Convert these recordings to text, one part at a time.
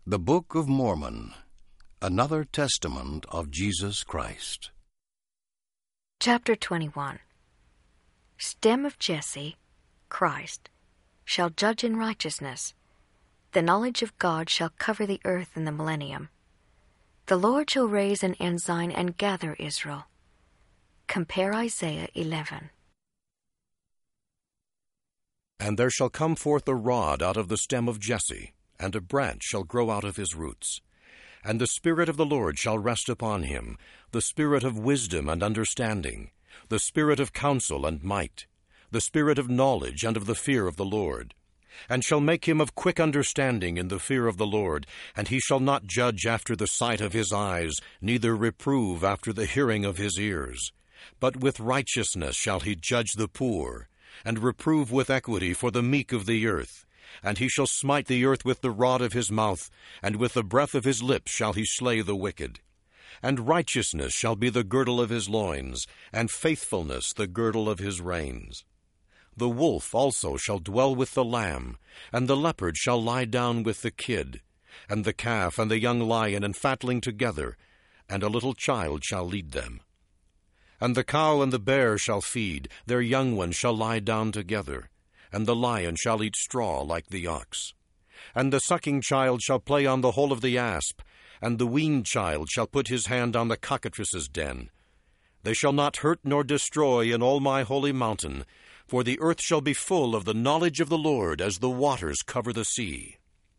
The Book of Mormon, Another Testament of Jesus Christ. Chapter 21. Stem of Jesse, Christ, shall judge in righteousness. The knowledge of God shall cover the earth in the millennium. The Lord shall raise an ensign and gather Israel. Compare Isaiah 11. And there shall come forth a rod out of the stem of Jesse, and a branch shall grow out of his roots. And the Spirit of the Lord shall rest upon him, the Spirit of wisdom and understanding, the Spirit of counsel and might, the Spirit of knowledge and of the fear of the Lord. And shall make him of quick understanding in the fear of the Lord, and he shall not judge after the sight of his eyes, neither reprove after the hearing of his ears. But with righteousness shall he judge the poor, and reprove with equity for the meek of the earth. And he shall smite the earth with the rod of his mouth, and with the breath of his lips shall he slay the wicked. And righteousness shall be the girdle of his loins, and faithfulness the girdle of his reins. The wolf also shall dwell with the lamb, and the leopard shall lie down with the kid, and the calf and the young lion and fatling together, and a little child shall lead them. And the cow and the bear shall feed, their young ones shall lie down together, and the lion shall eat straw like the ox. And the sucking child shall play on the hole of the asp, and the weaned child shall put his hand on the cockatrice's den. They shall not hurt nor destroy in all my holy mountain, for the earth shall be full of the knowledge of the Lord as the waters cover the sea.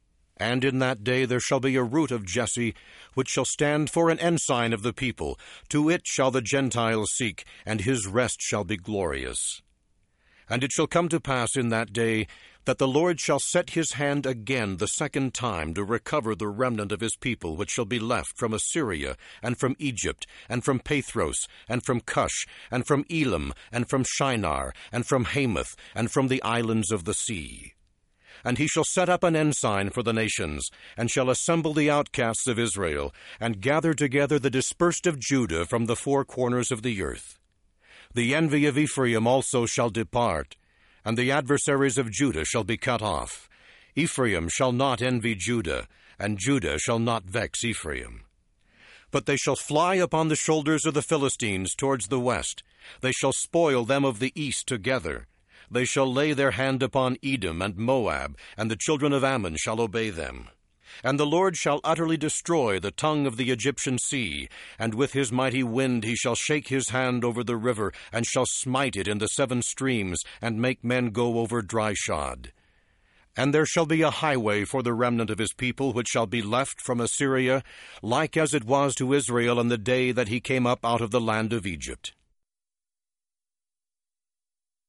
And in that day there shall be a root of Jesse, which shall stand for an ensign of the people. To it shall the Gentiles seek, and his rest shall be glorious. And it shall come to pass in that day that the Lord shall set his hand again the second time to recover the remnant of his people which shall be left from Assyria, and from Egypt, and from Pathros, and from Cush, and from Elam, and from Shinar, and from Hamath, and from the islands of the sea. And he shall set up an ensign for the nations, and shall assemble the outcasts of Israel, and gather together the dispersed of Judah from the four corners of the earth. The envy of Ephraim also shall depart, and the adversaries of Judah shall be cut off. Ephraim shall not envy Judah, and Judah shall not vex Ephraim. But they shall fly upon the shoulders of the Philistines towards the west. They shall spoil them of the east together. They shall lay their hand upon Edom and Moab, and the children of Ammon shall obey them. And the Lord shall utterly destroy the tongue of the Egyptian sea, and with his mighty wind he shall shake his hand over the river, and shall smite it in the 7 streams, and make men go over dry shod. And there shall be a highway for the remnant of his people, which shall be left from Assyria, like as it was to Israel in the day that he came up out of the land of Egypt.